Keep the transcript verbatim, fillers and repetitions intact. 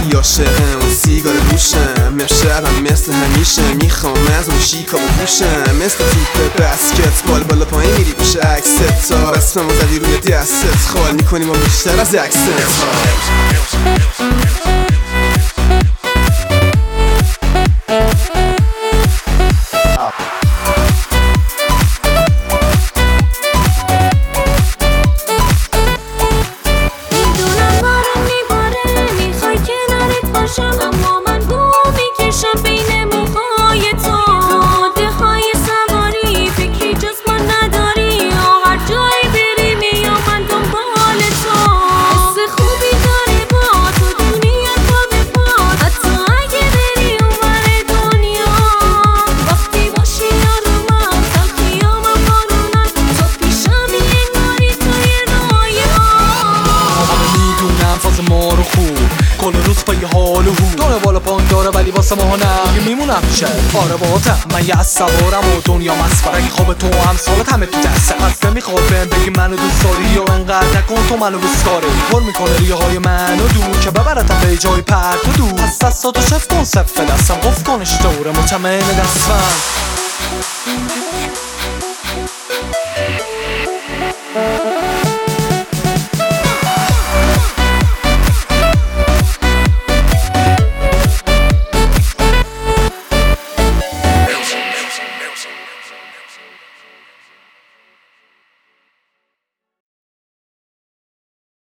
ولی عاشقم اون سیگار روشم. امشبم مثل همیشه میخوام از اون شیکا بپوشم، مثل توپ بسکتبال بالا پایین میری پوش عکست تا بسممو زدی روی دستت، خال میکنیم و بیشتر از عکست. اما من بو میکشم بین موهای تو، عاده های سواری فکری جز من نداری، هر جایی بری میام من دنبال تو. حس خوبی داره با تو دنیا پا به پا، حتی اگه بری اونور دنیا. وقتی باشی یارمم تلخیامم بارونم، تو پیشمی انگاری توی رویا. همه میدونم فاز ما رو خوب کل روز پای حال و هو داره بالا پایین داره ولی واسه ما نه میمونم میشه. آره باتم من یه از سوارم و دنیا مسفر، اگه خواب تو هم سالت همه تو دسته هست. نمیخواد بهم بگی منو دوست داری یا انقدر نکن تو منو دوست داری. پر میکنه ریه های منو دور که ببرتم به جای پرت و دور. پس دستاتو شف کن صفه دستم قف کنش دوره مطمئن دستم.